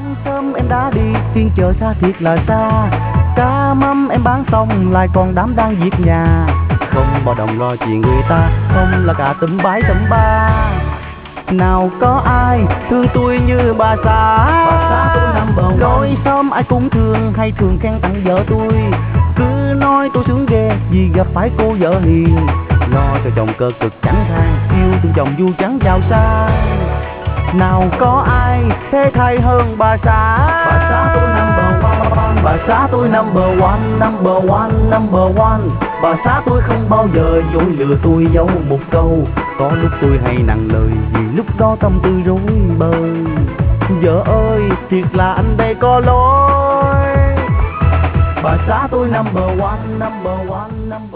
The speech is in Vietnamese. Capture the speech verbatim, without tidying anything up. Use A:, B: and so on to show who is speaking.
A: Sáng sớm em đã đi, phiên chợ xa thiệt là xa. Cá mắm em bán xong lại còn đám đang việc nhà. Không bao đồng lo chuyện người ta, không là cả tụm bái tụm ba. Nào có ai thương tôi như bà xã. Bà xã tôi number one. Lối xóm ai cũng thương, hay thường khen tặng vợ tôi. Cứ nói tôi sướng ghê vì gặp phải cô vợ hiền. Lo cho chồng cơ cực chẳng than, yêu thương chồng vui trắng giàu sang. Nào có ai thế thay hơn bà xã. Bà xã tôi number one. Bà xã tôi number one, number one, number one. Bà xã tôi không bao giờ dối lừa tôi dấu một câu. Có lúc tôi hay nặng lời vì lúc đó tâm tư rối bời. Vợ ơi thiệt là anh đây có lỗi. Bà xã tôi number one, number one, number one.